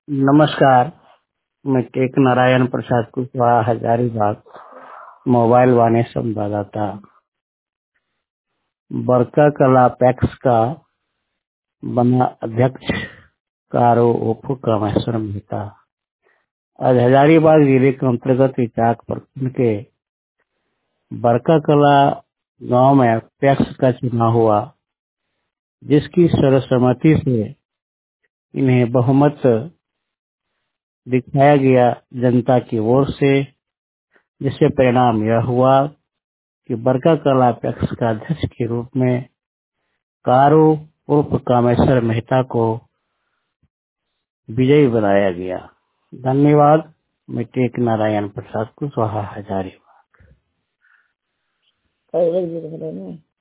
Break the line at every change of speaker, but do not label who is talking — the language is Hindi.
नमस्कार। मैं टेक नारायण प्रसाद कुशवाहा, हजारीबाग, मोबाइल वाणी संवाददाता। बरका कला पैक्स का बना अध्यक्ष कारो ओफो कामेश्वर मेहता। आज हजारीबाग जिले के अंतर्गत इटाक प्रखंड के बरका कला गांव में पैक्स का चुनाव हुआ, जिसकी सर्वसम्मति से इन्हें बहुमत दिखाया गया जनता की ओर से, जिससे परिणाम यह हुआ कि बरका कला पैक्स का अध्यक्ष के रूप में कारो उर्फ कामेश्वर मेहता को विजयी बनाया गया। धन्यवाद। मैं टेक नारायण प्रसाद कुशवाहा, हजारीबाग।